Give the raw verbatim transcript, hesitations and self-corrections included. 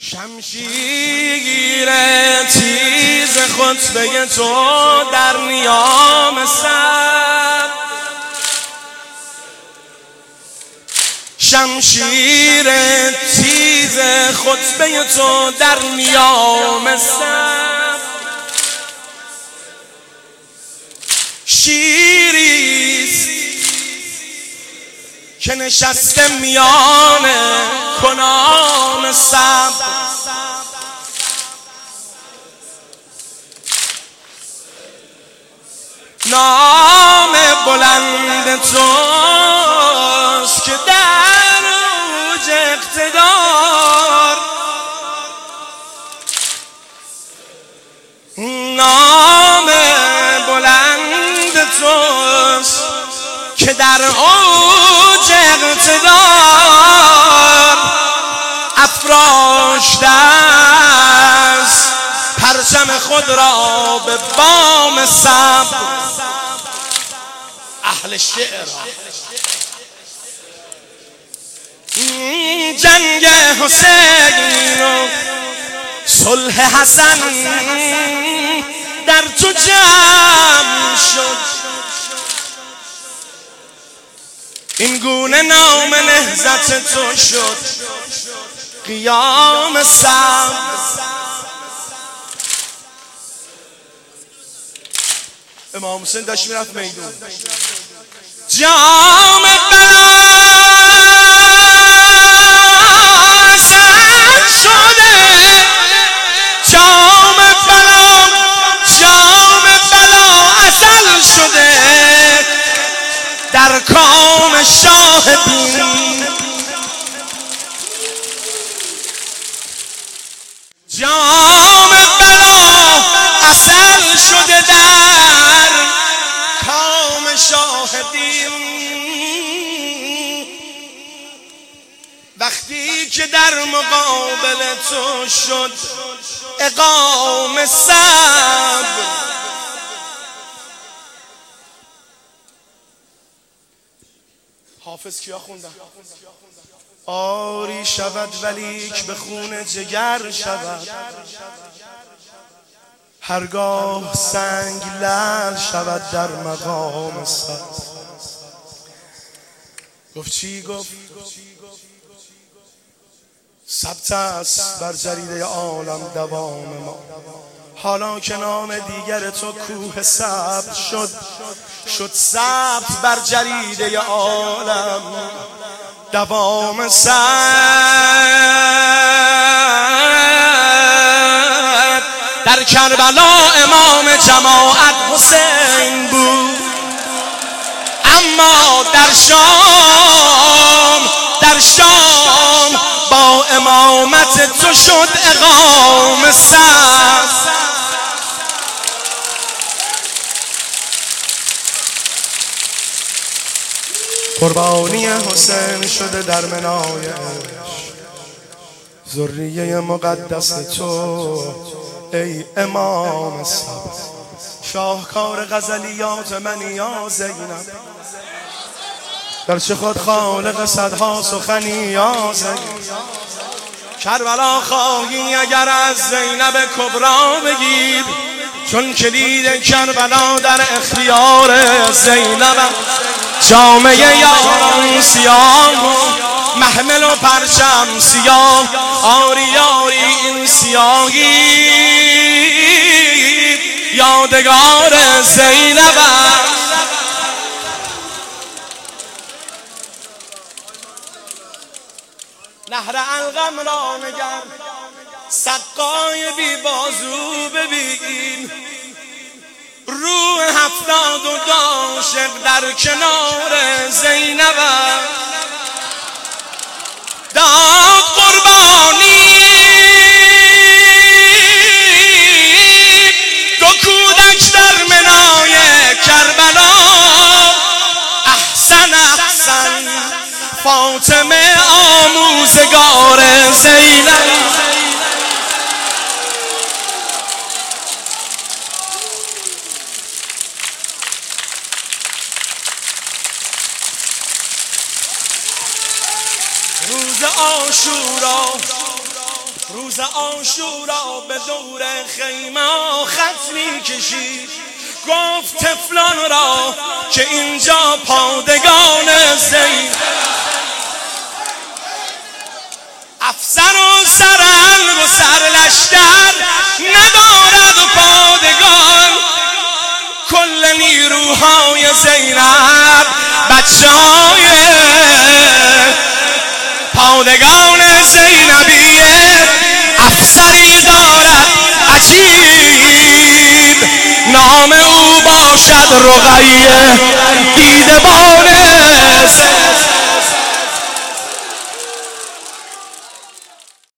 شمشیر تیز خطبه تو در نیام سر، شمشیر تیز خطبه تو در نیام سر، شیریست که نشسته میان کنان صبر، نام بلند توست که در اوج اقتدار، نام بلند توست که در اوج اقتدار افراشته است پرچم خود را به بام صبر. اهل شعر جنگ حسین و صلح حسن در تو جمع شد، این گونه نام نهضت تو شد قیام صبر. امام حسین داشت میرفت میدون، جام بلا اصل شده، جام بلا جام بلا اصل شده در کام شاه دین، جام بلا اصل شده در کام شاه دین. وقتی که در مقابل تو شد اقام صبر، حافظ کیا خوندن؟ آری شود ولیک به خون جگر شود، هرگاه سنگ لعل شود در مقام صبر. گفت چی؟ گفت ثبت است بر جریده عالم دوام ما، حالا که نام دیگر تو کوه صبر شد، شد ثبت بر جریده عالم دوام صبر. در کربلا امام جماعت حسین بود، اما در شام در شام با امامت تو شد اقام صبر. قربانی حسین شده در منای ذریه مقدس تو ای امام صبر. شاهکار غزلیات من یا زینب، گرچه خود خالق صدها سخنی یا زینب. کربلا خواهی اگر از زینب کبرا بگیر، چون کلید کربلا در اختیار زینب. جامعه یاران سیاه، محمل و پرچم سیاه، آری آری این سیاهی یادگار زینب. نهر القم را نگر، سقای بی بازو ببین، روح هفتاد و دو عاشق در کنار زینب. داد قربانی دو کودک در منای کربلا، احسن احسن فاطمه آموزگار زینب. روز عاشورا روز عاشورا به دور خیمه خط میکشید، گفت طفلان را که اینجا پادگان زین، افسر و سرهنگ و سرلشکر ندارد پادگان، کل نیروهای زینب بچه های پادگان زینبیه، افسری دارد عجیب، نام او باشد رقیه دیدبان